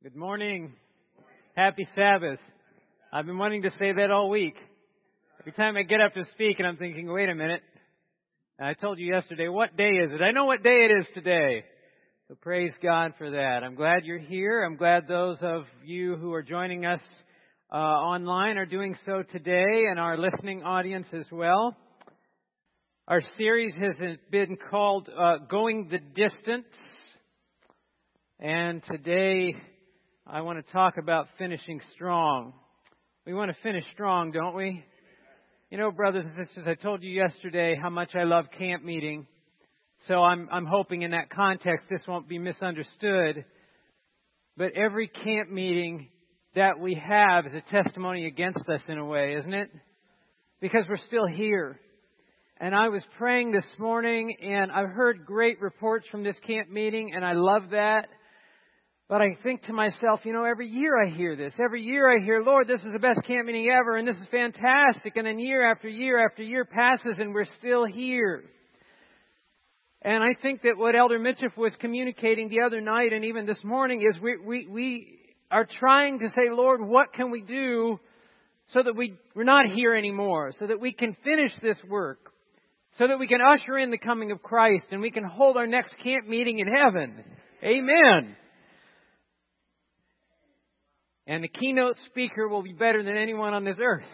Good morning. Happy Sabbath. I've been wanting to say that all week. Every time I get up to speak and I'm thinking, wait a minute. I told you yesterday, what day is it? I know what day it is today. So praise God for that. I'm glad you're here. I'm glad those of you who are joining us online are doing so today, and our listening audience as well. Our series has been called Going the Distance. And today I want to talk about finishing strong. We want to finish strong, don't we? You know, brothers and sisters, I told you yesterday how much I love camp meeting. So I'm hoping in that context this won't be misunderstood. But every camp meeting that we have is a testimony against us in a way, isn't it? Because we're still here. And I was praying this morning, and I've heard great reports from this camp meeting, and I love that. But I think to myself, you know, every year I hear this. Every year I hear, Lord, this is the best camp meeting ever, and this is fantastic. And then year after year after year passes, and we're still here. And I think that what Elder Mitchell was communicating the other night and even this morning is we are trying to say, Lord, what can we do so that we're not here anymore, so that we can finish this work, so that we can usher in the coming of Christ, and we can hold our next camp meeting in heaven. Amen. And the keynote speaker will be better than anyone on this earth.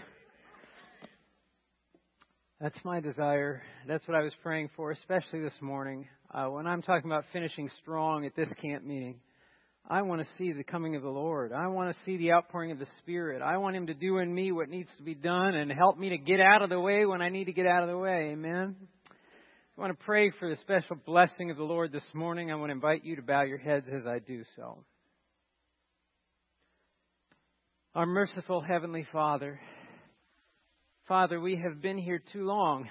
That's my desire. That's what I was praying for, especially this morning. When I'm talking about finishing strong at this camp meeting, I want to see the coming of the Lord. I want to see the outpouring of the Spirit. I want Him to do in me what needs to be done and help me to get out of the way when I need to get out of the way. Amen. I want to pray for the special blessing of the Lord this morning. I want to invite you to bow your heads as I do so. Our merciful Heavenly Father, we have been here too long.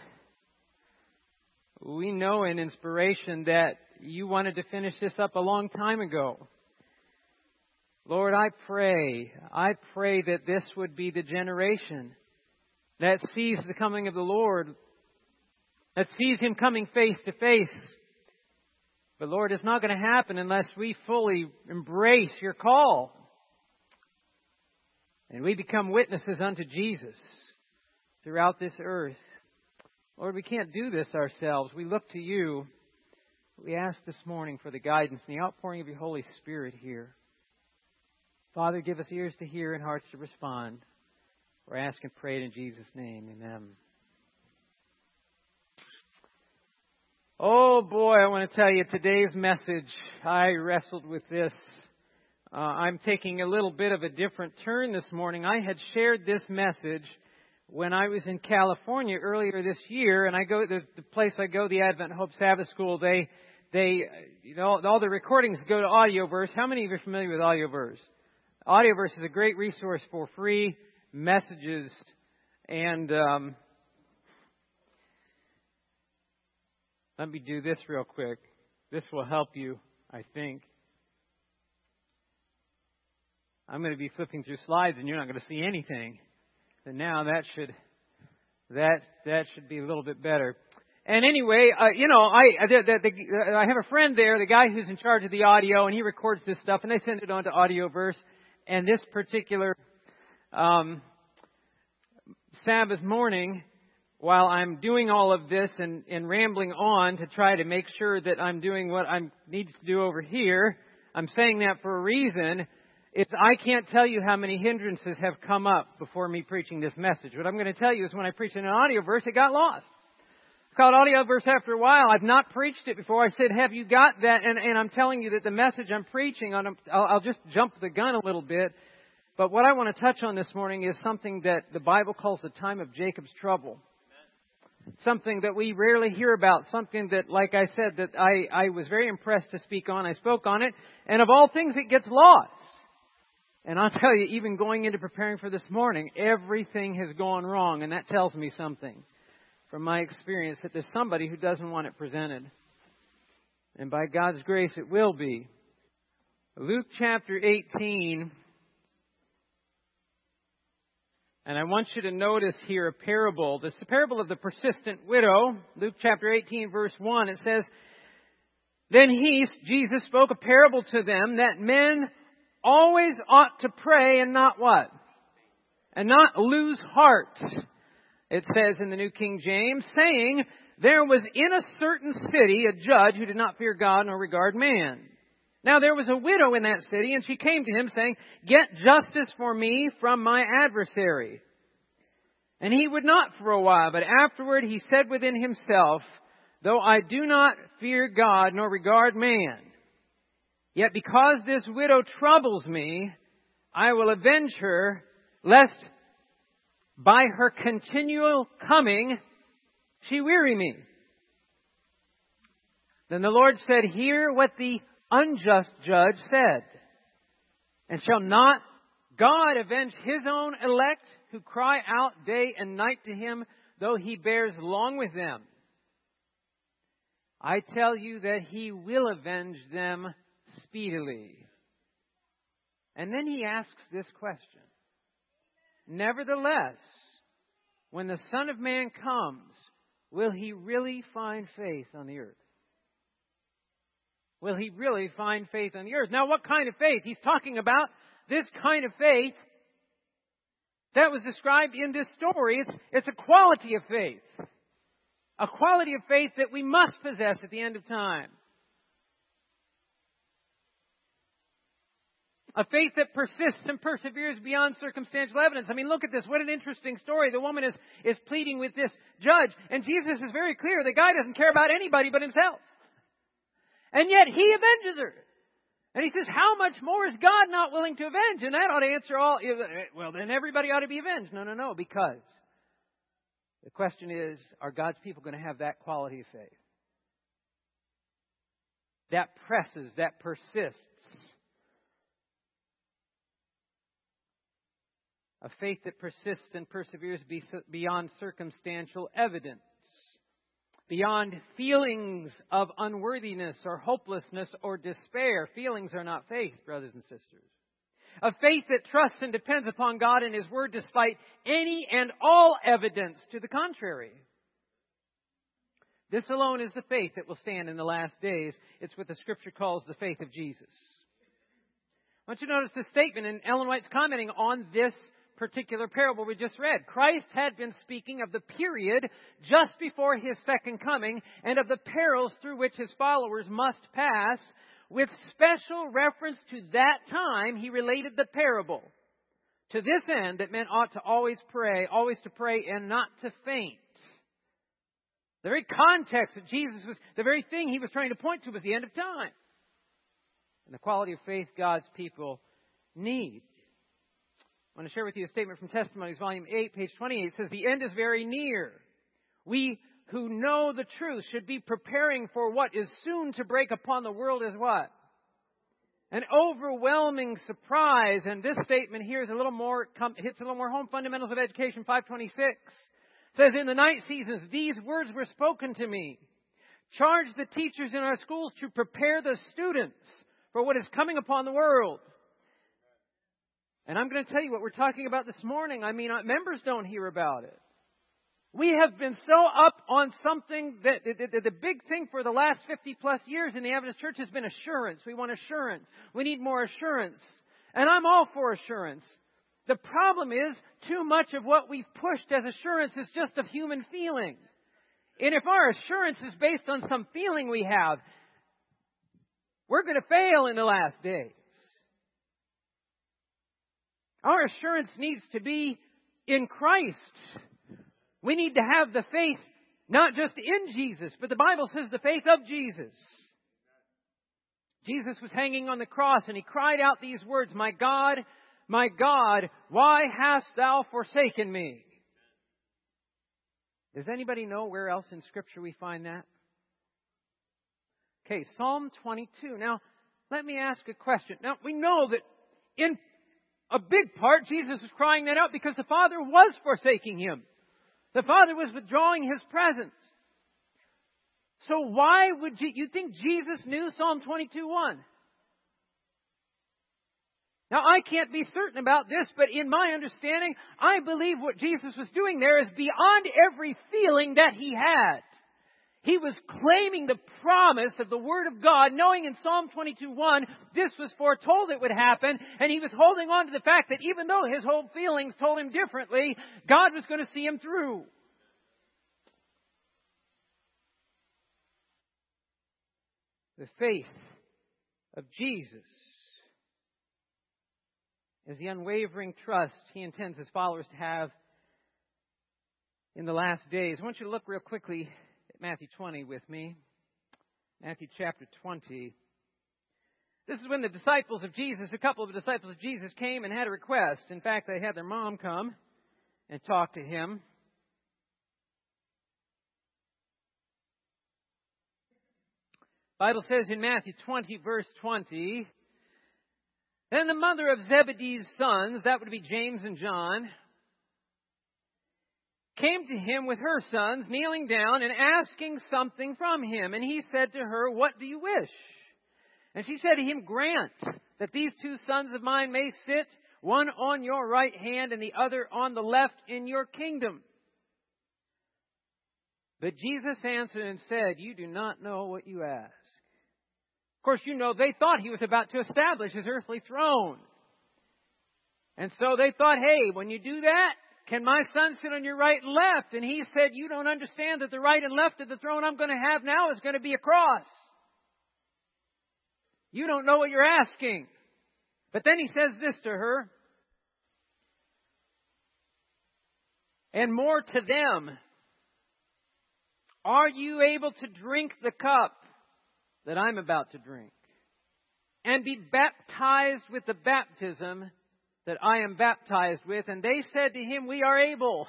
We know in inspiration that you wanted to finish this up a long time ago. Lord, I pray that this would be the generation that sees the coming of the Lord, that sees Him coming face to face. But Lord, it's not going to happen unless we fully embrace your call. And we become witnesses unto Jesus throughout this earth. Lord, we can't do this ourselves. We look to you. We ask this morning for the guidance and the outpouring of your Holy Spirit here. Father, give us ears to hear and hearts to respond. We're asking, pray in Jesus' name. Amen. Oh boy, I want to tell you today's message. I wrestled with this. I'm taking a little bit of a different turn this morning. I had shared this message when I was in California earlier this year, and I go the place I go, the Advent Hope Sabbath School. They you know, all the recordings go to Audioverse. How many of you are familiar with Audioverse? Audioverse is a great resource for free messages, and let me do this real quick. This will help you, I think. I'm going to be flipping through slides, and you're not going to see anything. And now that should be a little bit better. And anyway, you know, I have a friend there, the guy who's in charge of the audio, and he records this stuff, and they send it on to Audioverse. And this particular Sabbath morning, while I'm doing all of this and rambling on to try to make sure that I'm doing what I need to do over here, I'm saying that for a reason. I can't tell you how many hindrances have come up before me preaching this message. What I'm going to tell you is when I preached in an Audioverse, it got lost. It's called Audioverse after a while. I've not preached it before. I said, have you got that? And I'm telling you that the message I'm preaching on, I'll just jump the gun a little bit. But what I want to touch on this morning is something that the Bible calls the time of Jacob's trouble. Something that we rarely hear about. Something that, like I said, that I was very impressed to speak on. I spoke on it. And of all things, it gets lost. And I'll tell you, even going into preparing for this morning, everything has gone wrong. And that tells me something from my experience, that there's somebody who doesn't want it presented. And by God's grace, it will be. Luke chapter 18. And I want you to notice here a parable. This is the parable of the persistent widow. Luke chapter 18, verse 1. It says, Then Jesus, spoke a parable to them that men always ought to pray and not what? And not lose heart. It says in the New King James, saying, there was in a certain city a judge who did not fear God nor regard man. Now there was a widow in that city, and she came to him saying, get justice for me from my adversary. And he would not for a while, but afterward he said within himself, though I do not fear God nor regard man, yet because this widow troubles me, I will avenge her, lest by her continual coming she weary me. Then the Lord said, hear what the unjust judge said. And shall not God avenge His own elect who cry out day and night to Him, though He bears long with them? I tell you that He will avenge them speedily. And then He asks this question. Nevertheless, when the Son of Man comes, will He really find faith on the earth? Will He really find faith on the earth? Now, what kind of faith? He's talking about this kind of faith that was described in this story. It's a quality of faith. A quality of faith that we must possess at the end of time. A faith that persists and perseveres beyond circumstantial evidence. I mean, look at this. What an interesting story. The woman is pleading with this judge. And Jesus is very clear. The guy doesn't care about anybody but himself. And yet He avenges her. And He says, how much more is God not willing to avenge? And that ought to answer all. Well, then everybody ought to be avenged. No. Because the question is, are God's people going to have that quality of faith? That presses, that persists. A faith that persists and perseveres beyond circumstantial evidence. Beyond feelings of unworthiness or hopelessness or despair. Feelings are not faith, brothers and sisters. A faith that trusts and depends upon God and His Word despite any and all evidence to the contrary. This alone is the faith that will stand in the last days. It's what the Scripture calls the faith of Jesus. I want you to notice this statement, and Ellen White's commenting on this particular parable we just read. Christ had been speaking of the period just before His second coming and of the perils through which His followers must pass. With special reference to that time, He related the parable. To this end, that men ought to always to pray and not to faint. The very context that Jesus was, the very thing He was trying to point to was the end of time. And the quality of faith God's people need. I want to share with you a statement from Testimonies, Volume 8, page 28. It says, the end is very near. We who know the truth should be preparing for what is soon to break upon the world as what? An overwhelming surprise. And this statement here is hits a little more home. Fundamentals of Education 526. It says, in the night seasons, these words were spoken to me. Charge the teachers in our schools to prepare the students for what is coming upon the world. And I'm going to tell you what we're talking about this morning. I mean, members don't hear about it. We have been so up on something that the big thing for the last 50 plus years in the Adventist Church has been assurance. We want assurance. We need more assurance. And I'm all for assurance. The problem is, too much of what we've pushed as assurance is just of human feeling. And if our assurance is based on some feeling we have, we're going to fail in the last days. Our assurance needs to be in Christ. We need to have the faith not just in Jesus, but the Bible says the faith of Jesus. Jesus was hanging on the cross and He cried out these words, my God, why hast Thou forsaken me? Does anybody know where else in Scripture we find that? Okay, Psalm 22. Now, let me ask a question. Now, we know that in a big part, Jesus was crying that out because the Father was forsaking Him. The Father was withdrawing His presence. So why would you think Jesus knew Psalm 22:1? Now, I can't be certain about this, but in my understanding, I believe what Jesus was doing there is beyond every feeling that He had. He was claiming the promise of the Word of God, knowing in Psalm 22:1 this was foretold it would happen, and he was holding on to the fact that even though his whole feelings told him differently, God was going to see him through. The faith of Jesus is the unwavering trust he intends his followers to have in the last days. I want you to look real quickly at Matthew 20 with me. Matthew chapter 20. This is when the disciples of Jesus, a couple of the disciples of Jesus came and had a request. In fact, they had their mom come and talk to him. The Bible says in Matthew 20, verse 20, then the mother of Zebedee's sons, that would be James and John, came to him with her sons, kneeling down and asking something from him. And he said to her, what do you wish? And she said to him, grant that these two sons of mine may sit, one on your right hand and the other on the left in your kingdom. But Jesus answered and said, you do not know what you ask. Of course, you know, they thought he was about to establish his earthly throne. And so they thought, hey, when you do that, can my son sit on your right and left? And he said, you don't understand that the right and left of the throne I'm going to have now is going to be a cross. You don't know what you're asking. But then he says this to her, and more to them, are you able to drink the cup that I'm about to drink, and be baptized with the baptism that I am baptized with? And they said to him, we are able.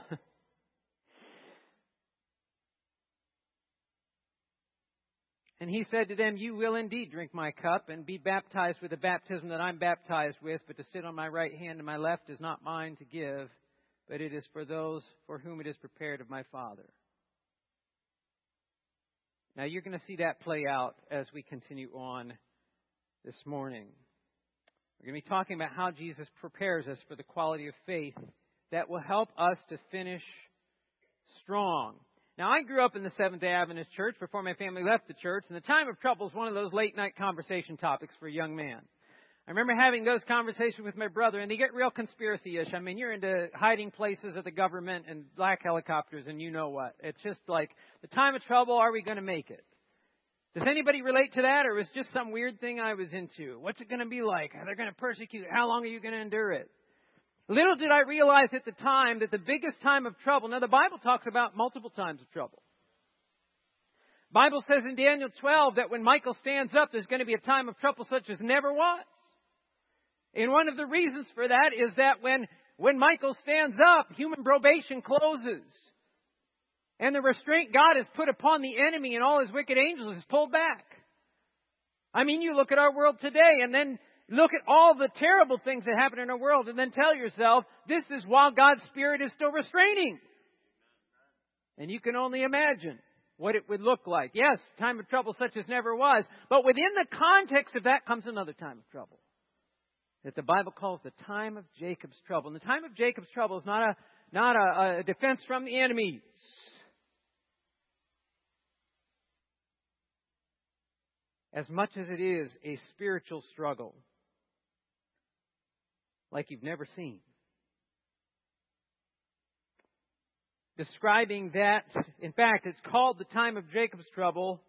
And he said to them, you will indeed drink my cup and be baptized with the baptism that I'm baptized with, but to sit on my right hand and my left is not mine to give, but it is for those for whom it is prepared of my Father. Now, you're going to see that play out as we continue on this morning. We're going to be talking about how Jesus prepares us for the quality of faith that will help us to finish strong. Now, I grew up in the Seventh-day Adventist church before my family left the church, and the time of trouble is one of those late-night conversation topics for a young man. I remember having those conversations with my brother, and they get real conspiracy-ish. I mean, you're into hiding places of the government and black helicopters and you know what. It's just like, the time of trouble, are we going to make it? Does anybody relate to that, or was it just some weird thing I was into? What's it going to be like? Are they going to persecute? How long are you going to endure it? Little did I realize at the time that the biggest time of trouble, now the Bible talks about multiple times of trouble. The Bible says in Daniel 12 that when Michael stands up, there's going to be a time of trouble such as never was. And one of the reasons for that is that when Michael stands up, human probation closes. And the restraint God has put upon the enemy and all his wicked angels is pulled back. I mean, you look at our world today and then look at all the terrible things that happen in our world and then tell yourself, this is while God's Spirit is still restraining. And you can only imagine what it would look like. Yes, time of trouble such as never was. But within the context of that comes another time of trouble that the Bible calls the time of Jacob's trouble. And the time of Jacob's trouble is not a defense from the enemies. As much as it is a spiritual struggle like you've never seen. Describing that, in fact, it's called the time of Jacob's trouble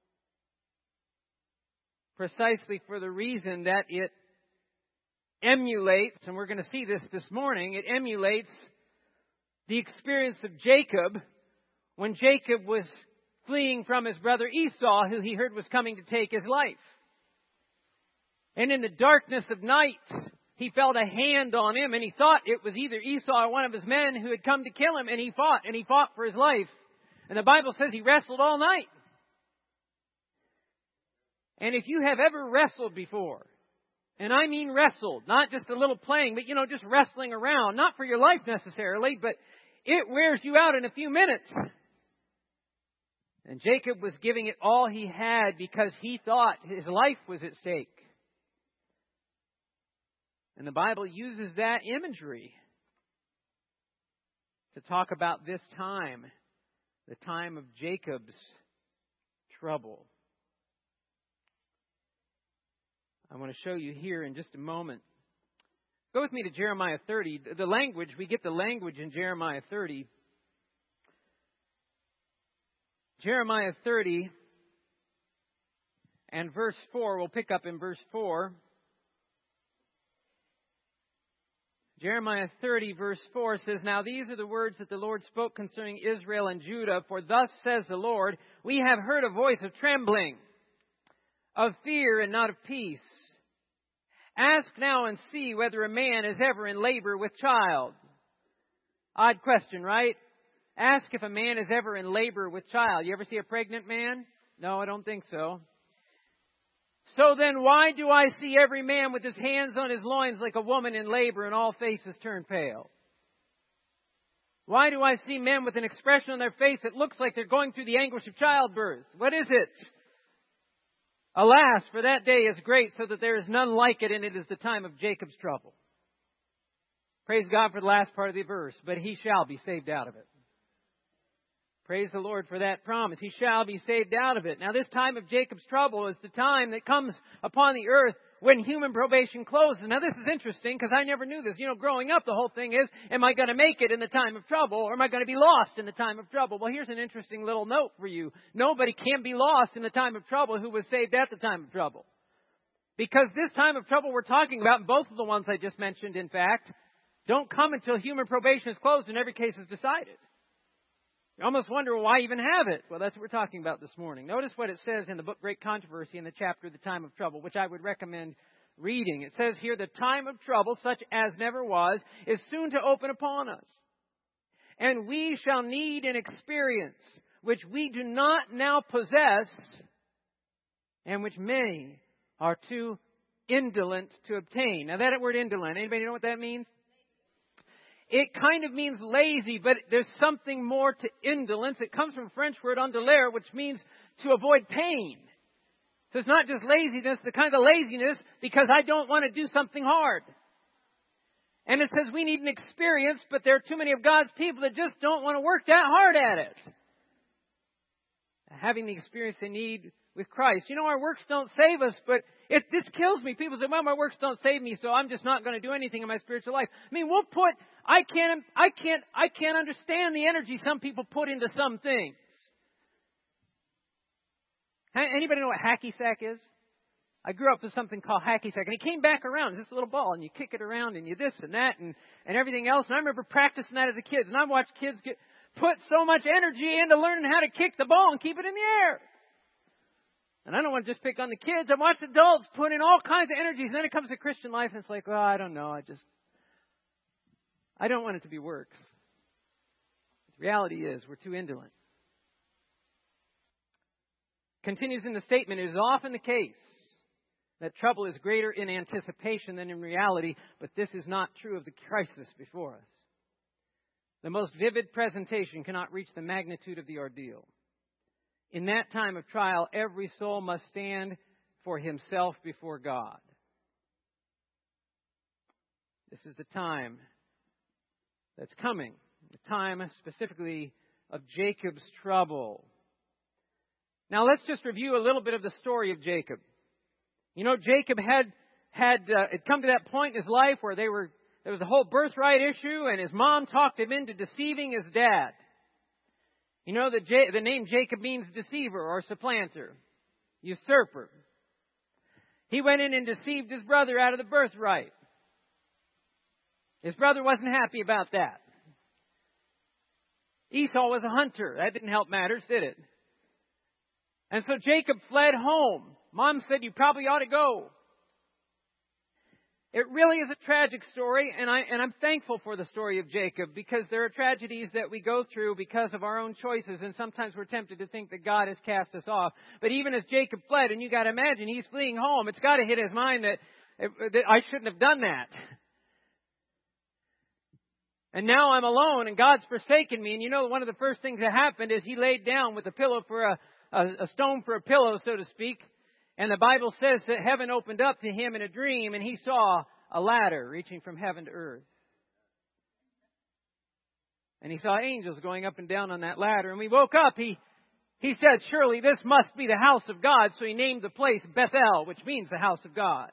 precisely for the reason that it emulates, and we're going to see this morning, it emulates the experience of Jacob when Jacob was fleeing from his brother Esau, who he heard was coming to take his life. And in the darkness of night, he felt a hand on him, and he thought it was either Esau or one of his men who had come to kill him, and he fought for his life. And the Bible says he wrestled all night. And if you have ever wrestled before, and I mean wrestled, not just a little playing, but just wrestling around, not for your life necessarily, but it wears you out in a few minutes. And Jacob was giving it all he had because he thought his life was at stake. And the Bible uses that imagery to talk about this time, the time of Jacob's trouble. I want to show you here in just a moment. Go with me to Jeremiah 30. We get the language in Jeremiah 30. Jeremiah 30 and verse 4. We'll pick up in verse 4. Jeremiah 30 verse 4 says, "Now these are the words that the Lord spoke concerning Israel and Judah. For thus says the Lord, we have heard a voice of trembling, of fear and not of peace. Ask now and see whether a man is ever in labor with child." Odd question, right? Ask if a man is ever in labor with child. You ever see a pregnant man? No, I don't think so. "So then why do I see every man with his hands on his loins like a woman in labor and all faces turn pale? Why do I see men with an expression on their face that looks like they're going through the anguish of childbirth? What is it? Alas, for that day is great, so that there is none like it, and it is the time of Jacob's trouble." Praise God for the last part of the verse. "But he shall be saved out of it." Praise the Lord for that promise. He shall be saved out of it. Now, this time of Jacob's trouble is the time that comes upon the earth when human probation closes. Now, this is interesting because I never knew this. Growing up, the whole thing is, am I going to make it in the time of trouble, or am I going to be lost in the time of trouble? Well, here's an interesting little note for you. Nobody can be lost in the time of trouble who was saved at the time of trouble. Because this time of trouble we're talking about, and both of the ones I just mentioned, in fact, don't come until human probation is closed and every case is decided. You almost wonder, why even have it? Well, that's what we're talking about this morning. Notice what it says in the book Great Controversy in the chapter The Time of Trouble, which I would recommend reading. It says here, "The time of trouble, such as never was, is soon to open upon us. And we shall need an experience which we do not now possess, and which many are too indolent to obtain." Now, that word indolent, anybody know what that means? It kind of means lazy, but there's something more to indolence. It comes from the French word indolere, which means to avoid pain. So it's not just laziness, the kind of laziness because I don't want to do something hard. And it says we need an experience, but there are too many of God's people that just don't want to work that hard at it. Having the experience they need with Christ. Our works don't save us, but this kills me. People say, "Well, my works don't save me, so I'm just not going to do anything in my spiritual life." I can't understand the energy some people put into some things. Anybody know what hacky sack is? I grew up with something called hacky sack, and it came back around. It's this little ball, and you kick it around, and you this and that, and everything else. And I remember practicing that as a kid, and I watched kids put so much energy into learning how to kick the ball and keep it in the air. And I don't want to just pick on the kids. I watched adults put in all kinds of energies. And then it comes to Christian life, and it's like, well, I don't know. I don't want it to be works. The reality is, we're too indolent. Continues in the statement, "It is often the case that trouble is greater in anticipation than in reality, but this is not true of the crisis before us. The most vivid presentation cannot reach the magnitude of the ordeal. In that time of trial, every soul must stand for himself before God." This is the time that's coming. The time specifically of Jacob's trouble. Now let's just review a little bit of the story of Jacob. Jacob had come to that point in his life where there was a whole birthright issue, and his mom talked him into deceiving his dad. The name Jacob means deceiver or supplanter, usurper. He went in and deceived his brother out of the birthright. His brother wasn't happy about that. Esau was a hunter. That didn't help matters, did it? And so Jacob fled home. Mom said, "You probably ought to go." It really is a tragic story, and I'm thankful for the story of Jacob, because there are tragedies that we go through because of our own choices, and sometimes we're tempted to think that God has cast us off. But even as Jacob fled, and you got to imagine he's fleeing home, it's got to hit his mind that I shouldn't have done that. And now I'm alone, and God's forsaken me. And one of the first things that happened is he laid down with a pillow for a stone for a pillow, so to speak. And the Bible says that heaven opened up to him in a dream, and he saw a ladder reaching from heaven to earth. And he saw angels going up and down on that ladder. And we woke up. He He said, surely this must be the house of God. So he named the place Bethel, which means the house of God.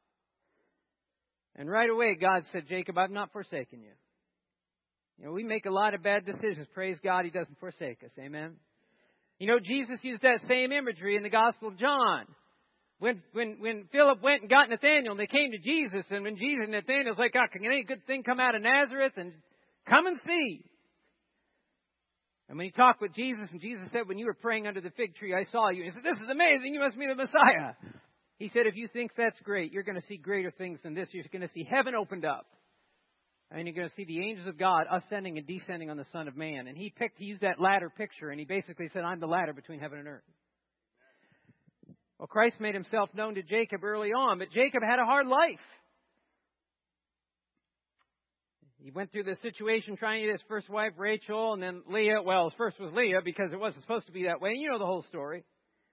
And right away, God said, Jacob, I've not forsaken you. You know, we make a lot of bad decisions. Praise God, He doesn't forsake us. Amen. You know, Jesus used that same imagery in the Gospel of John. When Philip went and got Nathanael, and they came to Jesus, and when Nathanael's like, oh, can any good thing come out of Nazareth? And come and see. And when he talked with Jesus, and Jesus said, when you were praying under the fig tree, I saw you. And he said, this is amazing. You must be the Messiah. He said, if you think that's great, you're going to see greater things than this. You're going to see heaven opened up. And you're going to see the angels of God ascending and descending on the Son of Man. And he used that ladder picture, and he basically said, I'm the ladder between heaven and earth. Well, Christ made Himself known to Jacob early on, but Jacob had a hard life. He went through the situation trying to get his first wife, Rachel, and then Leah. Well, his first was Leah because it wasn't supposed to be that way. You know the whole story.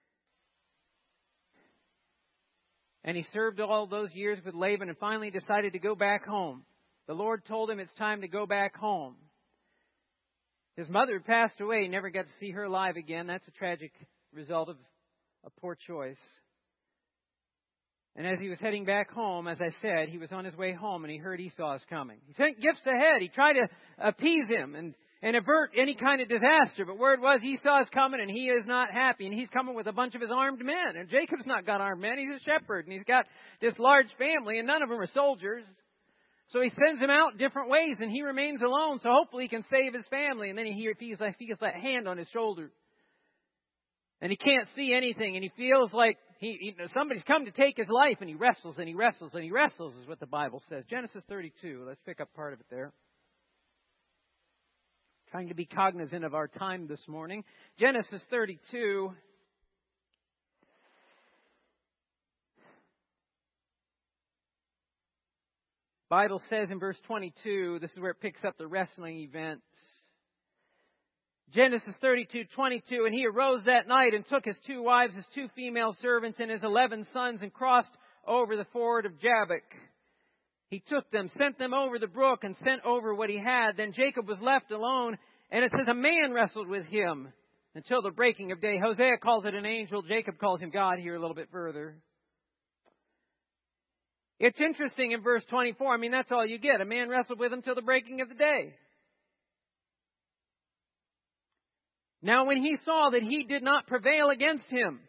And he served all those years with Laban and finally decided to go back home. The Lord told him it's time to go back home. His mother had passed away. He never got to see her alive again. That's a tragic result of a poor choice. And as he was heading back home, as I said, he was on his way home and he heard Esau was coming. He sent gifts ahead. He tried to appease him and avert any kind of disaster. But word was Esau is coming and he is not happy. And he's coming with a bunch of his armed men. And Jacob's not got armed men. He's a shepherd. And he's got this large family and none of them are soldiers. So he sends him out different ways and he remains alone. So hopefully he can save his family. And then he feels that hand on his shoulder. And he can't see anything. And he feels like somebody's come to take his life. And he wrestles and he wrestles and he wrestles is what the Bible says. Genesis 32. Let's pick up part of it there. Trying to be cognizant of our time this morning. Genesis 32. Bible says in verse 22, this is where it picks up the wrestling event. Genesis 32:22, and he arose that night and took his 2 wives, his 2 female servants, and his 11 sons, and crossed over the ford of Jabbok. He took them, sent them over the brook, and sent over what he had. Then Jacob was left alone, and it says a man wrestled with him until the breaking of day. Hosea calls it an angel. Jacob calls him God here a little bit further. It's interesting in verse 24. I mean, that's all you get. A man wrestled with him till the breaking of the day. Now, when he saw that he did not prevail against him,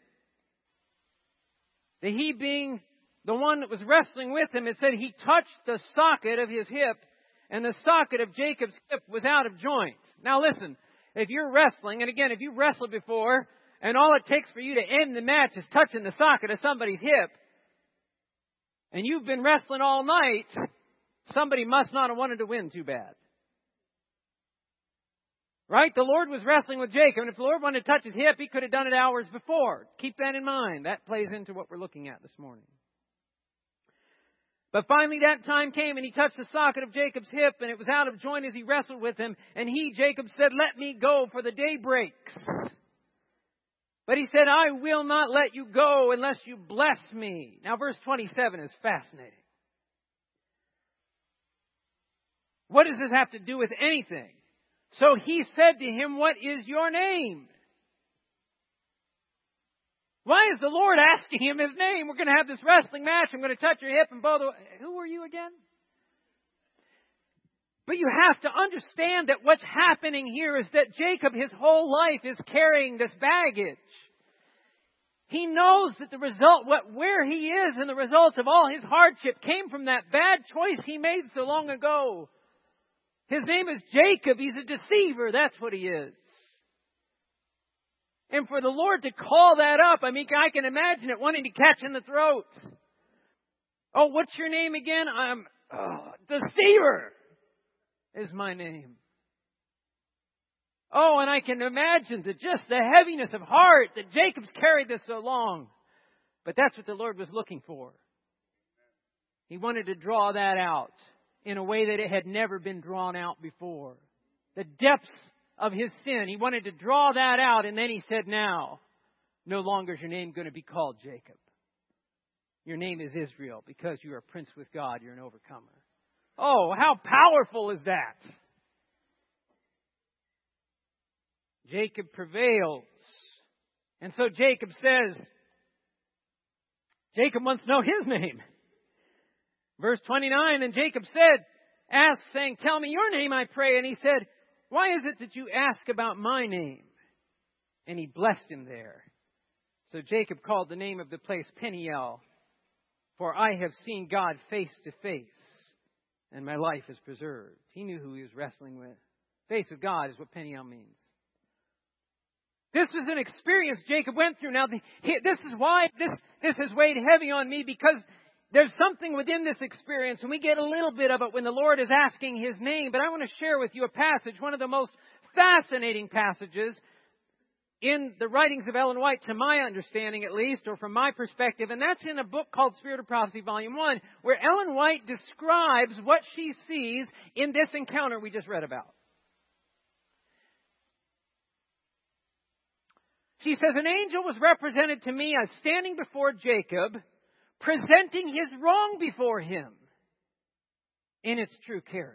that he being the one that was wrestling with him, it said he touched the socket of his hip, and the socket of Jacob's hip was out of joint. Now listen, if you're wrestling, and again, if you've wrestled before, and all it takes for you to end the match is touching the socket of somebody's hip, and you've been wrestling all night, somebody must not have wanted to win too bad. Right? The Lord was wrestling with Jacob, and if the Lord wanted to touch his hip, He could have done it hours before. Keep that in mind. That plays into what we're looking at this morning. But finally that time came, and he touched the socket of Jacob's hip, and it was out of joint as he wrestled with him. And he, Jacob, said, "Let me go, for the day breaks." But he said, "I will not let you go unless you bless me." Now verse 27 is fascinating. What does this have to do with anything? So he said to him, "What is your name?" Why is the Lord asking him his name? We're going to have this wrestling match. I'm going to touch your hip and bow the... Who are you again? But you have to understand that what's happening here is that Jacob, his whole life, is carrying this baggage. He knows that the result, where he is and the results of all his hardship came from that bad choice he made so long ago. His name is Jacob. He's a deceiver. That's what he is. And for the Lord to call that up, I mean, I can imagine it wanting to catch in the throat. Oh, what's your name again? Deceiver is my name. Oh, and I can imagine just the heaviness of heart that Jacob's carried this so long. But that's what the Lord was looking for. He wanted to draw that out in a way that it had never been drawn out before. The depths of his sin. He wanted to draw that out, and then he said, "Now, no longer is your name going to be called Jacob. Your name is Israel, because you are a prince with God. You're an overcomer." Oh, how powerful is that? Jacob prevails. And so Jacob says, Jacob wants to know his name. Verse 29, and Jacob asked, saying, tell me your name, I pray. And he said, why is it that you ask about my name? And he blessed him there. So Jacob called the name of the place Peniel, for I have seen God face to face, and my life is preserved. He knew who he was wrestling with. Face of God is what Peniel means. This was an experience Jacob went through. Now, this is why this has weighed heavy on me, because there's something within this experience, and we get a little bit of it when the Lord is asking His name. But I want to share with you a passage, one of the most fascinating passages in the writings of Ellen White, to my understanding at least, or from my perspective, and that's in a book called Spirit of Prophecy, Volume 1, where Ellen White describes what she sees in this encounter we just read about. She says, an angel was represented to me as standing before Jacob, presenting his wrong before him in its true character.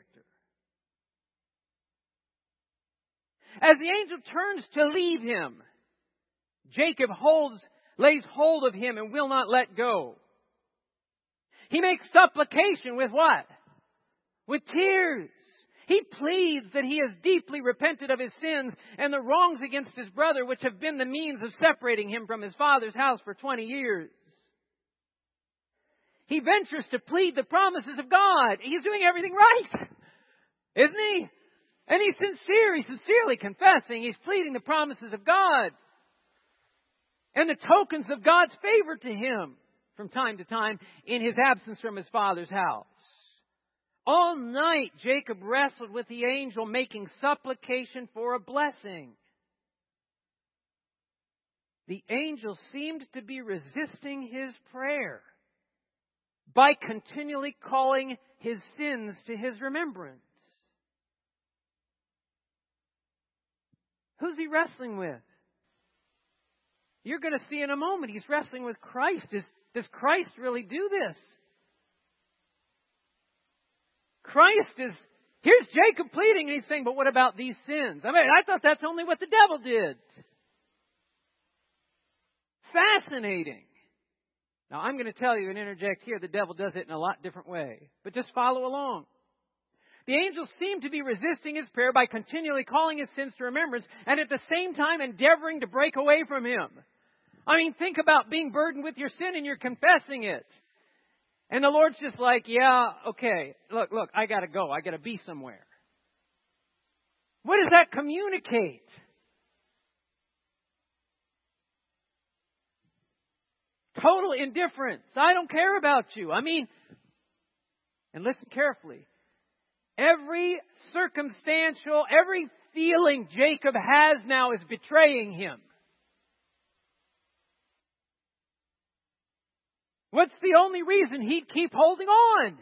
As the angel turns to leave him, Jacob lays hold of him and will not let go. He makes supplication with what? With tears. He pleads that he has deeply repented of his sins and the wrongs against his brother, which have been the means of separating him from his father's house for 20 years. He ventures to plead the promises of God. He's doing everything right, isn't he? And he's sincere. He's sincerely confessing. He's pleading the promises of God and the tokens of God's favor to him from time to time in his absence from his father's house. All night, Jacob wrestled with the angel, making supplication for a blessing. The angel seemed to be resisting his prayer by continually calling his sins to his remembrance. Who's he wrestling with? You're going to see in a moment he's wrestling with Christ. Does Christ really do this? Here's Jacob pleading, and he's saying, but what about these sins? I thought that's only what the devil did. Fascinating. Now, I'm going to tell you and interject here, the devil does it in a lot different way. But just follow along. The angel seemed to be resisting his prayer by continually calling his sins to remembrance and at the same time endeavoring to break away from him. Think about being burdened with your sin and you're confessing it. And the Lord's just like, yeah, okay, look, I got to go. I got to be somewhere. What does that communicate? Total indifference. I don't care about you. And listen carefully. Every feeling Jacob has now is betraying him. What's the only reason he'd keep holding on?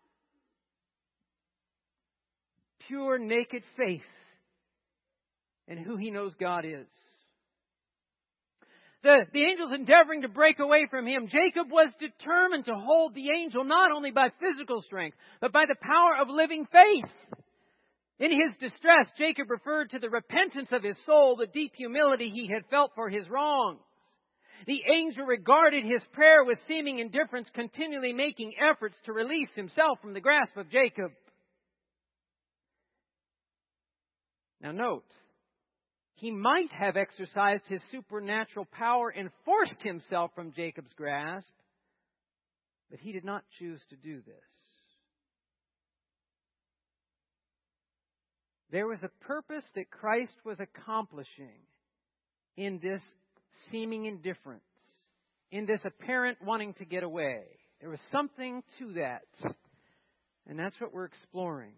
Pure, naked faith in who he knows God is. The angel's endeavoring to break away from him. Jacob was determined to hold the angel not only by physical strength, but by the power of living faith. In his distress, Jacob referred to the repentance of his soul, the deep humility he had felt for his wrongs. The angel regarded his prayer with seeming indifference, continually making efforts to release himself from the grasp of Jacob. Now note, he might have exercised his supernatural power and forced himself from Jacob's grasp, but he did not choose to do this. There was a purpose that Christ was accomplishing in this seeming indifference, in this apparent wanting to get away. There was something to that, and that's what we're exploring.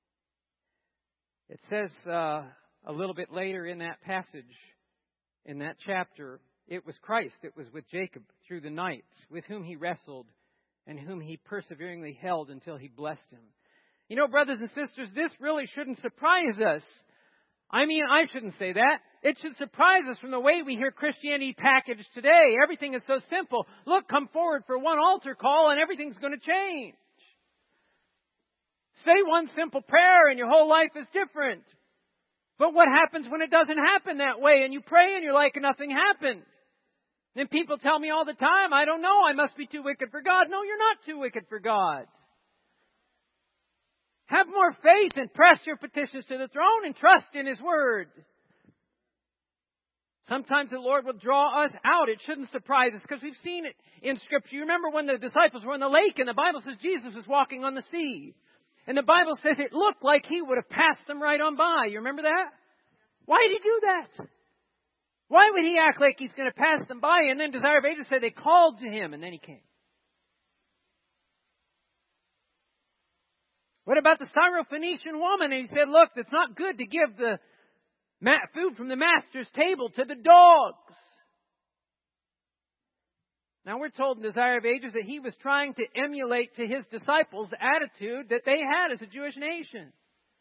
It says a little bit later in that passage, in that chapter, it was Christ that was with Jacob through the night, with whom he wrestled and whom he perseveringly held until he blessed him. You know, brothers and sisters, this really shouldn't surprise us. I shouldn't say that. It should surprise us from the way we hear Christianity packaged today. Everything is so simple. Look, come forward for one altar call and everything's going to change. Say one simple prayer and your whole life is different. But what happens when it doesn't happen that way and you pray and you're like nothing happened? Then people tell me all the time, I don't know, I must be too wicked for God. No, you're not too wicked for God. Have more faith and press your petitions to the throne and trust in His Word. Sometimes the Lord will draw us out. It shouldn't surprise us because we've seen it in Scripture. You remember when the disciples were in the lake and the Bible says Jesus was walking on the sea. And the Bible says it looked like He would have passed them right on by. You remember that? Why did He do that? Why would He act like He's going to pass them by? And then Desire of Ages said they called to Him and then He came. What about the Syrophoenician woman? And He said, look, it's not good to give the food from the master's table to the dogs. Now we're told in Desire of Ages that He was trying to emulate to His disciples the attitude that they had as a Jewish nation.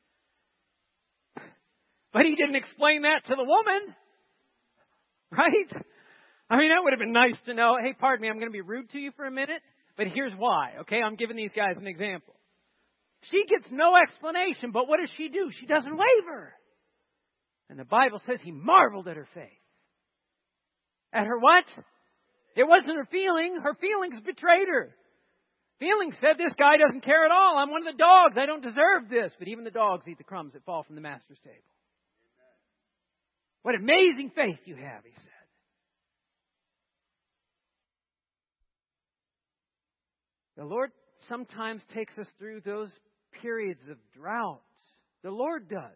But He didn't explain that to the woman. Right? I mean, that would have been nice to know, hey, pardon me, I'm going to be rude to you for a minute, but here's why. Okay, I'm giving these guys an example. She gets no explanation, but what does she do? She doesn't waver. And the Bible says He marveled at her faith. At her what? It wasn't her feeling. Her feelings betrayed her. Feelings said, this guy doesn't care at all. I'm one of the dogs. I don't deserve this. But even the dogs eat the crumbs that fall from the master's table. What amazing faith you have, he said. The Lord sometimes takes us through those periods of drought. The Lord does.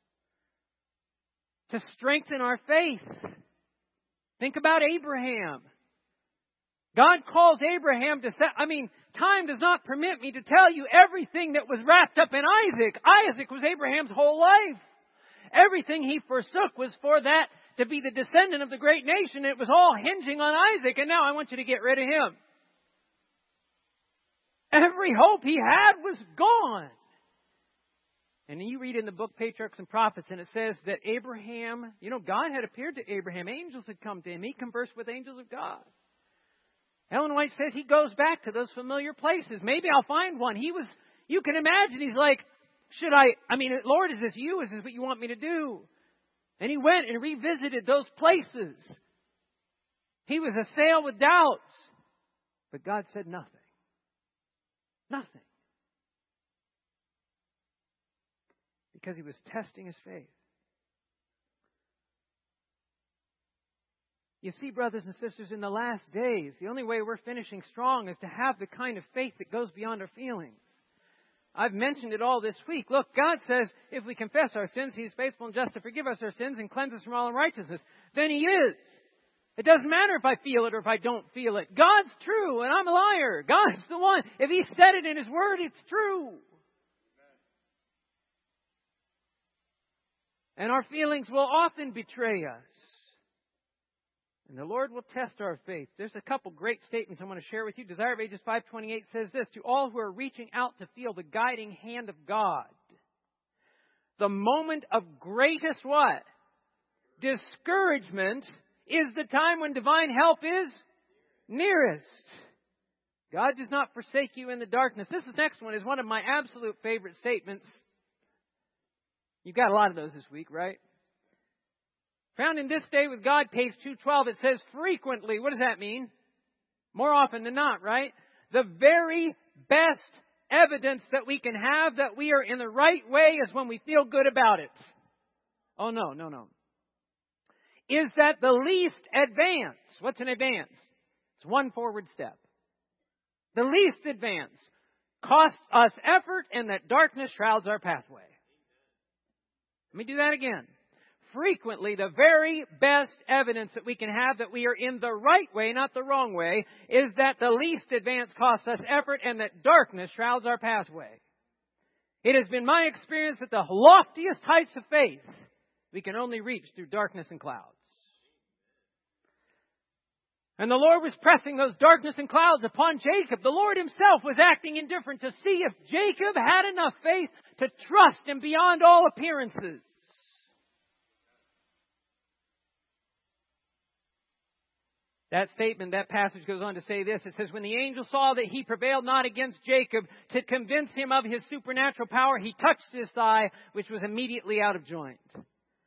To strengthen our faith. Think about Abraham. God calls Abraham to time does not permit me to tell you everything that was wrapped up in Isaac. Isaac was Abraham's whole life. Everything he forsook was for that to be the descendant of the great nation. It was all hinging on Isaac, and now I want you to get rid of him. Every hope he had was gone. And you read in the book Patriarchs and Prophets, and it says that Abraham, God had appeared to Abraham. Angels had come to him. He conversed with angels of God. Ellen White says he goes back to those familiar places. Maybe I'll find one. You can imagine, he's like, Lord, is this you? Is this what you want me to do? And he went and revisited those places. He was assailed with doubts. But God said nothing. Nothing. Because he was testing his faith. You see, brothers and sisters, in the last days, the only way we're finishing strong is to have the kind of faith that goes beyond our feelings. I've mentioned it all this week. Look, God says if we confess our sins, He is faithful and just to forgive us our sins and cleanse us from all unrighteousness. Then He is. It doesn't matter if I feel it or if I don't feel it. God's true and I'm a liar. God's the one. If He said it in His Word, it's true. And our feelings will often betray us. And the Lord will test our faith. There's a couple great statements I want to share with you. Desire of Ages 5:28 says this, to all who are reaching out to feel the guiding hand of God. The moment of greatest what? Discouragement is the time when divine help is nearest. God does not forsake you in the darkness. This next one is one of my absolute favorite statements. You've got a lot of those this week, right? Found in This Day with God, page 212, it says frequently. What does that mean? More often than not, right? The very best evidence that we can have that we are in the right way is when we feel good about it. Oh, no. Is that the least advance? What's an advance? It's one forward step. The least advance costs us effort and that darkness shrouds our pathway. Let me do that again. Frequently, the very best evidence that we can have that we are in the right way, not the wrong way, is that the least advance costs us effort and that darkness shrouds our pathway. It has been my experience that the loftiest heights of faith we can only reach through darkness and clouds. And the Lord was pressing those darkness and clouds upon Jacob. The Lord Himself was acting indifferent to see if Jacob had enough faith to trust Him beyond all appearances. That statement, that passage goes on to say this. It says, when the angel saw that he prevailed not against Jacob to convince him of his supernatural power, he touched his thigh, which was immediately out of joint.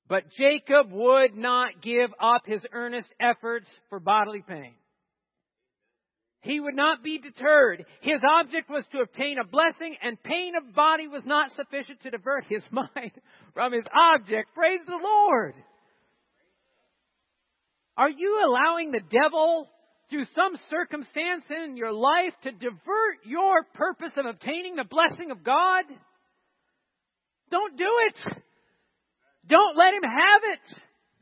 But Jacob would not give up his earnest efforts for bodily pain. He would not be deterred. His object was to obtain a blessing, and pain of body was not sufficient to divert his mind from his object. Praise the Lord. Are you allowing the devil, through some circumstance in your life, to divert your purpose of obtaining the blessing of God? Don't do it. Don't let him have it.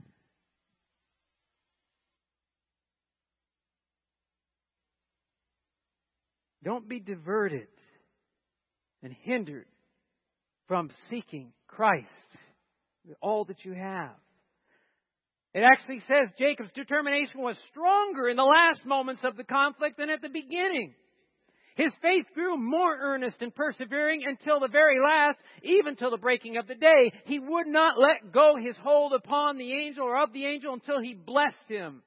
Don't be diverted and hindered from seeking Christ with all that you have. It actually says Jacob's determination was stronger in the last moments of the conflict than at the beginning. His faith grew more earnest and persevering until the very last, even till the breaking of the day. He would not let go his hold upon the angel or of the angel until he blessed him.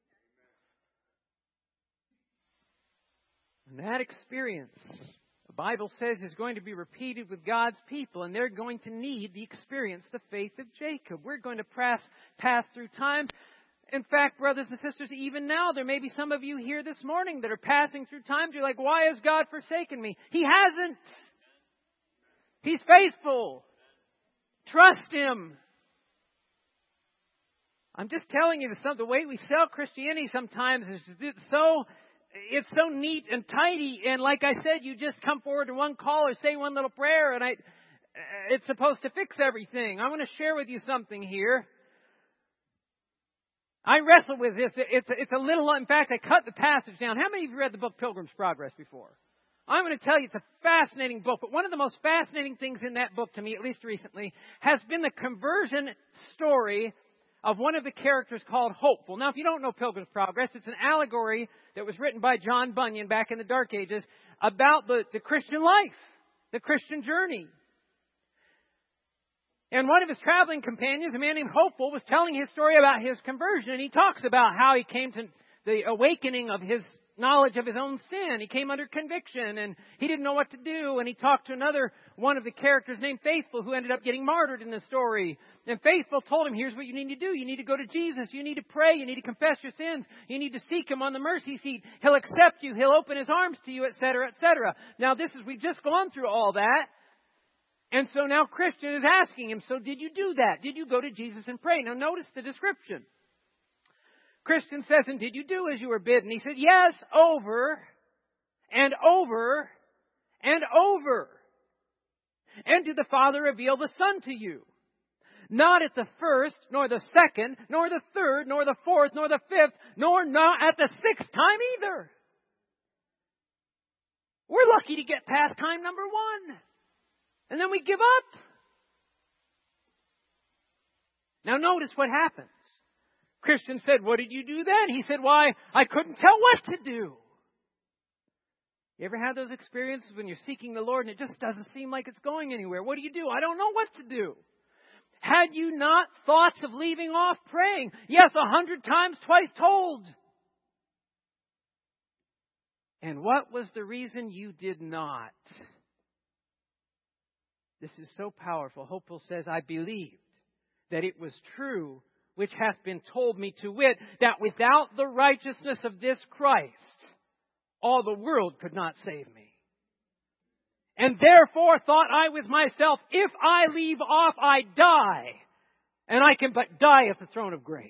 And that experience, the Bible says, is going to be repeated with God's people, and they're going to need the experience, the faith of Jacob. We're going to pass through time. In fact, brothers and sisters, even now, there may be some of you here this morning that are passing through times. You're like, why has God forsaken me? He hasn't. He's faithful. Trust Him. I'm just telling you, the way we sell Christianity sometimes is it's so neat and tidy. And like I said, you just come forward to one call or say one little prayer, and it's supposed to fix everything. I want to share with you something here. I wrestle with this. It's a little, in fact, I cut the passage down. How many of you read the book Pilgrim's Progress before? I'm going to tell you it's a fascinating book, but one of the most fascinating things in that book to me, at least recently, has been the conversion story of one of the characters called Hopeful. Now, if you don't know Pilgrim's Progress, it's an allegory that was written by John Bunyan back in the Dark Ages about the Christian life, the Christian journey. And one of his traveling companions, a man named Hopeful, was telling his story about his conversion. And he talks about how he came to the awakening of his knowledge of his own sin. He came under conviction and he didn't know what to do. And he talked to another one of the characters named Faithful, who ended up getting martyred in the story. And Faithful told him, here's what you need to do. You need to go to Jesus. You need to pray. You need to confess your sins. You need to seek Him on the mercy seat. He'll accept you. He'll open His arms to you, etc., etc. Now, we've just gone through all that. And so now Christian is asking him, so did you do that? Did you go to Jesus and pray? Now notice the description. Christian says, and did you do as you were bidden? He said, yes, over and over and over. And did the Father reveal the Son to you? Not at the first, nor the second, nor the third, nor the fourth, nor the fifth, nor not at the sixth time either. We're lucky to get past time number one. And then we give up. Now notice what happens. Christian said, what did you do then? He said, why, I couldn't tell what to do. You ever had those experiences when you're seeking the Lord and it just doesn't seem like it's going anywhere? What do? I don't know what to do. Had you not thoughts of leaving off praying? Yes, 100 times, twice told. And what was the reason you did not? This is so powerful. Hopeful says, I believed that it was true, which hath been told me, to wit, that without the righteousness of this Christ, all the world could not save me. And therefore thought I with myself, if I leave off, I die, and I can but die at the throne of grace.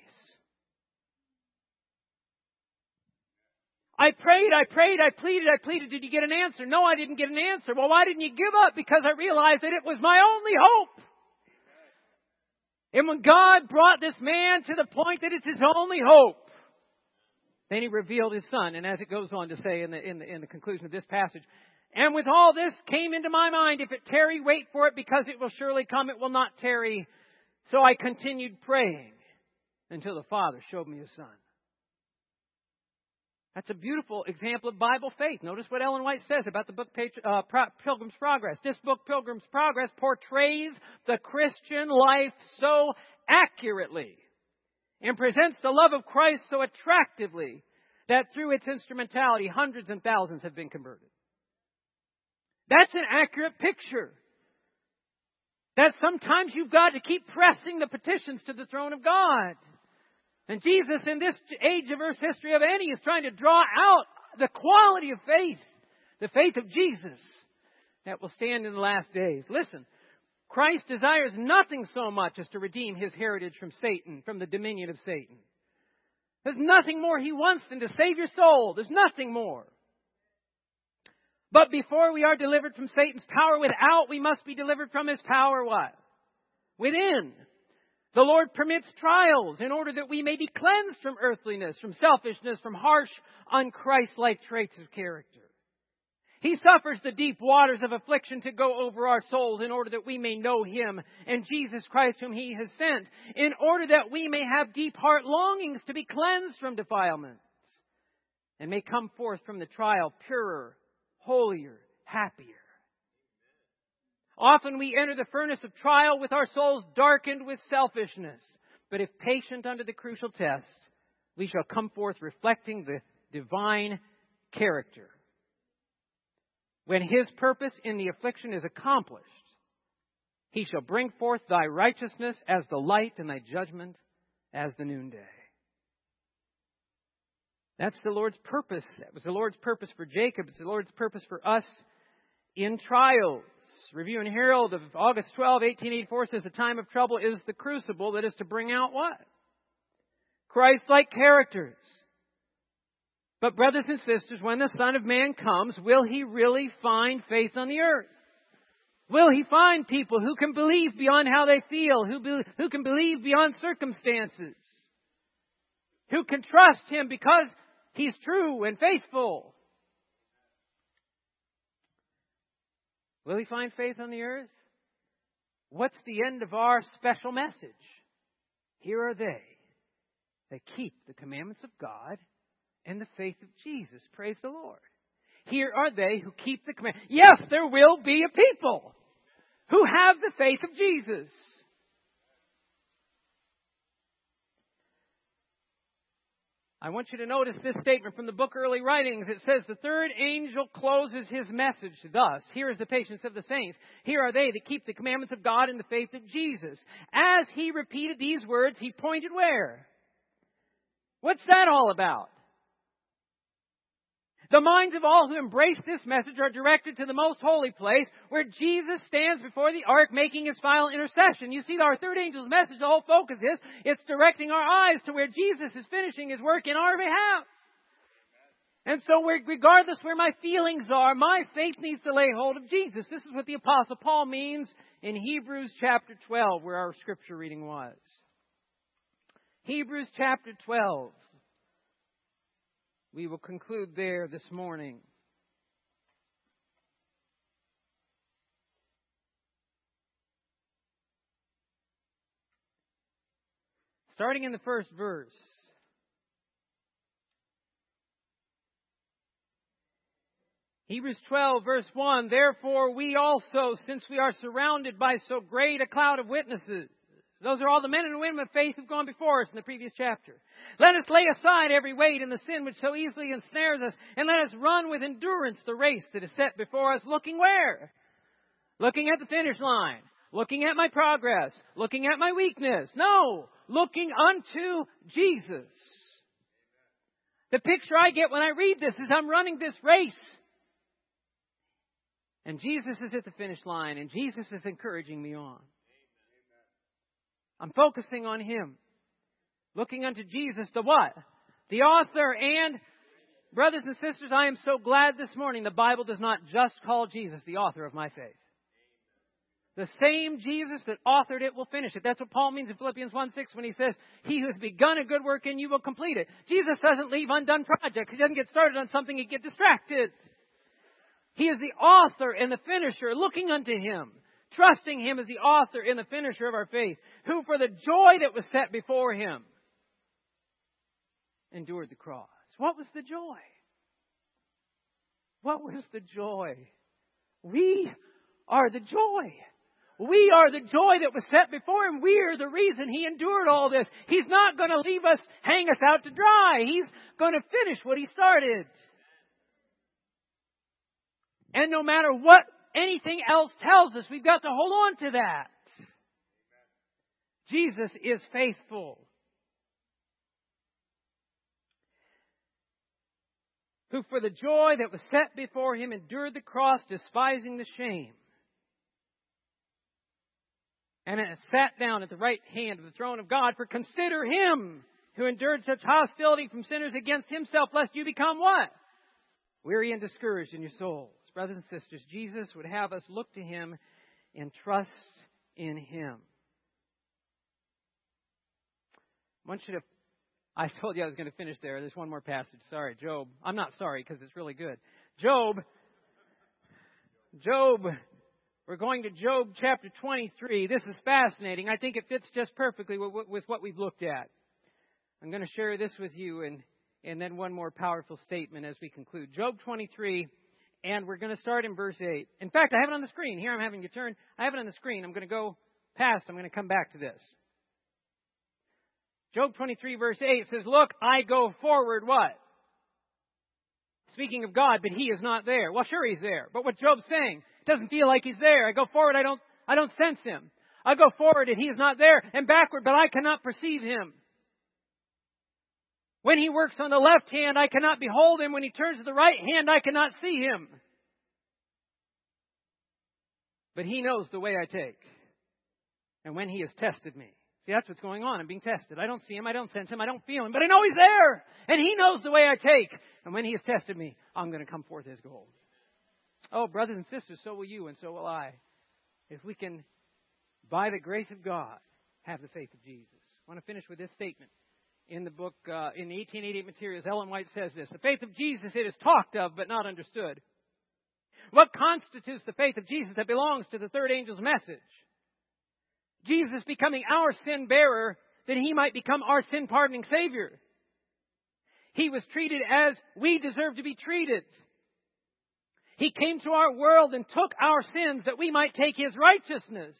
I prayed, I pleaded. Did you get an answer? No, I didn't get an answer. Well, why didn't you give up? Because I realized that it was my only hope. And when God brought this man to the point that it's his only hope, then He revealed His Son. And as it goes on to say in the conclusion of this passage, and with all this came into my mind, if it tarry, wait for it, because it will surely come, it will not tarry. So I continued praying until the Father showed me His Son. That's a beautiful example of Bible faith. Notice what Ellen White says about the book Pilgrim's Progress. This book, Pilgrim's Progress, portrays the Christian life so accurately and presents the love of Christ so attractively that through its instrumentality, hundreds and thousands have been converted. That's an accurate picture. That sometimes you've got to keep pressing the petitions to the throne of God. And Jesus, in this age of earth's history of any, is trying to draw out the quality of faith. The faith of Jesus that will stand in the last days. Listen, Christ desires nothing so much as to redeem His heritage from Satan, from the dominion of Satan. There's nothing more He wants than to save your soul. There's nothing more. But before we are delivered from Satan's power without, we must be delivered from his power what? Within. The Lord permits trials in order that we may be cleansed from earthliness, from selfishness, from harsh, un-Christ-like traits of character. He suffers the deep waters of affliction to go over our souls in order that we may know Him and Jesus Christ whom He has sent, in order that we may have deep heart longings to be cleansed from defilements and may come forth from the trial purer, holier, happier. Often we enter the furnace of trial with our souls darkened with selfishness. But if patient under the crucial test, we shall come forth reflecting the divine character. When His purpose in the affliction is accomplished, He shall bring forth thy righteousness as the light and thy judgment as the noonday. That's the Lord's purpose. That was the Lord's purpose for Jacob. It's the Lord's purpose for us in trials. Review and Herald of August 12, 1884 says the time of trouble is the crucible that is to bring out what? Christ-like characters. But brothers and sisters, when the Son of Man comes, will He really find faith on the earth? Will He find people who can believe beyond how they feel, who can believe beyond circumstances, who can trust Him because He's true and faithful? Will He find faith on the earth? What's the end of our special message? Here are they that keep the commandments of God and the faith of Jesus. Praise the Lord. Here are they who keep the commandments. Yes, there will be a people who have the faith of Jesus. I want you to notice this statement from the book Early Writings. It says, the third angel closes his message thus. Here is the patience of the saints. Here are they that keep the commandments of God and the faith of Jesus. As he repeated these words, he pointed where? What's that all about? The minds of all who embrace this message are directed to the most holy place where Jesus stands before the ark making His final intercession. You see, our third angel's message, the whole focus is, it's directing our eyes to where Jesus is finishing His work in our behalf. And so regardless where my feelings are, my faith needs to lay hold of Jesus. This is what the Apostle Paul means in Hebrews chapter 12, where our scripture reading was. Hebrews chapter 12. We will conclude there this morning. Starting in the first verse. Hebrews 12, verse 1. Therefore we also, since we are surrounded by so great a cloud of witnesses. Those are all the men and women of faith who've gone before us in the previous chapter. Let us lay aside every weight and the sin which so easily ensnares us, and let us run with endurance the race that is set before us, looking where? Looking at the finish line. Looking at my progress. Looking at my weakness. No! Looking unto Jesus. The picture I get when I read this is I'm running this race. And Jesus is at the finish line, and Jesus is encouraging me on. I'm focusing on Him. Looking unto Jesus, the what? The author and, brothers and sisters, I am so glad this morning the Bible does not just call Jesus the author of my faith. The same Jesus that authored it will finish it. That's what Paul means in Philippians 1:6 when he says, He who has begun a good work in you will complete it. Jesus doesn't leave undone projects. He doesn't get started on something and get distracted. He is the author and the finisher, looking unto Him. Trusting Him as the author and the finisher of our faith, who for the joy that was set before Him endured the cross. What was the joy? What was the joy? We are the joy. We are the joy that was set before Him. We are the reason He endured all this. He's not going to leave us, hang us out to dry. He's going to finish what He started. And no matter what anything else tells us. We've got to hold on to that. Jesus is faithful. Who for the joy that was set before him endured the cross, despising the shame, and sat down at the right hand of the throne of God. For consider him who endured such hostility from sinners against himself, lest you become what? Weary and discouraged in your souls. Brothers and sisters, Jesus would have us look to him and trust in him. I told you I was going to finish there. There's one more passage. Sorry, Job. I'm not sorry because it's really good. Job. We're going to Job chapter 23. This is fascinating. I think it fits just perfectly with what we've looked at. I'm going to share this with you and then one more powerful statement as we conclude. Job 23, and we're going to start in verse 8. In fact, I have it on the screen. Here I'm having you turn. I have it on the screen. I'm going to go past. I'm going to come back to this. Job 23 verse 8 says, look, I go forward what? Speaking of God, but he is not there. Well, sure he's there. But what Job's saying, it doesn't feel like he's there. I go forward, I don't sense him. I go forward and he is not there, and backward, but I cannot perceive him. When he works on the left hand, I cannot behold him. When he turns to the right hand, I cannot see him. But he knows the way I take. And when he has tested me. See, that's what's going on. I'm being tested. I don't see him. I don't sense him. I don't feel him. But I know he's there. And he knows the way I take. And when he has tested me, I'm going to come forth as gold. Oh, brothers and sisters, so will you and so will I. If we can, by the grace of God, have the faith of Jesus. I want to finish with this statement. In the book, in the 1888 materials, Ellen White says this: the faith of Jesus, it is talked of but not understood. What constitutes the faith of Jesus that belongs to the third angel's message? Jesus becoming our sin bearer that he might become our sin pardoning Savior. He was treated as we deserve to be treated. He came to our world and took our sins that we might take his righteousness.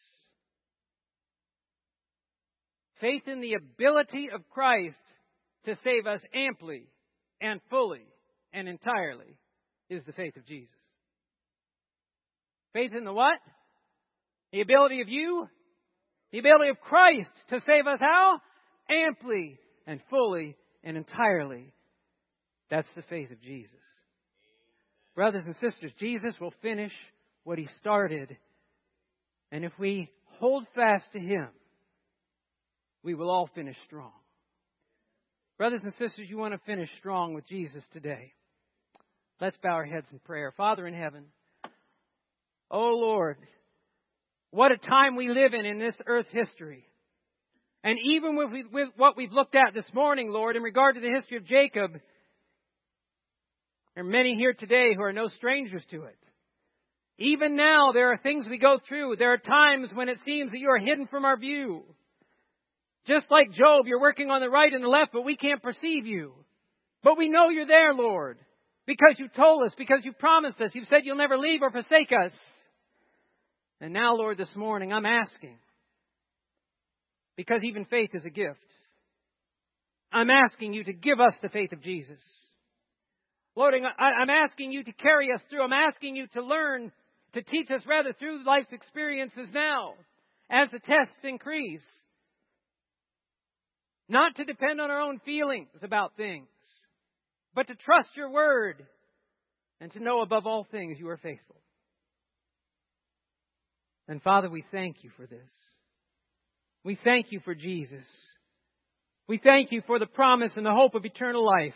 Faith in the ability of Christ to save us amply and fully and entirely is the faith of Jesus. Faith in the what? The ability of you? The ability of Christ to save us how? Amply and fully and entirely. That's the faith of Jesus. Brothers and sisters, Jesus will finish what he started. And if we hold fast to him, we will all finish strong. Brothers and sisters, you want to finish strong with Jesus today. Let's bow our heads in prayer. Father in heaven, oh Lord, what a time we live in this earth's history. And even with what we've looked at this morning, Lord, in regard to the history of Jacob, there are many here today who are no strangers to it. Even now, there are things we go through. There are times when it seems that you are hidden from our view. Just like Job, you're working on the right and the left, but we can't perceive you. But we know you're there, Lord, because you told us, because you promised us. You've said you'll never leave or forsake us. And now, Lord, this morning, I'm asking, because even faith is a gift, I'm asking you to give us the faith of Jesus. Lord, I'm asking you to carry us through. I'm asking you to learn, to teach us rather through life's experiences now, as the tests increase. Not to depend on our own feelings about things, but to trust your word and to know above all things you are faithful. And Father, we thank you for this. We thank you for Jesus. We thank you for the promise and the hope of eternal life.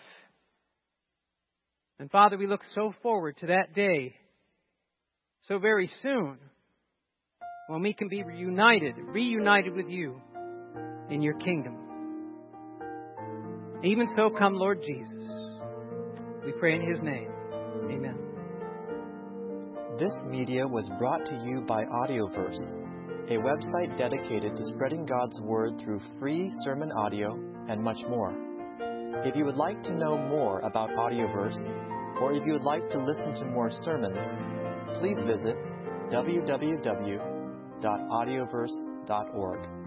And Father, we look so forward to that day so very soon when we can be reunited with you in your kingdom. Even so, come Lord Jesus. We pray in his name. Amen. This media was brought to you by Audioverse, a website dedicated to spreading God's Word through free sermon audio and much more. If you would like to know more about Audioverse, or if you would like to listen to more sermons, please visit www.audioverse.org.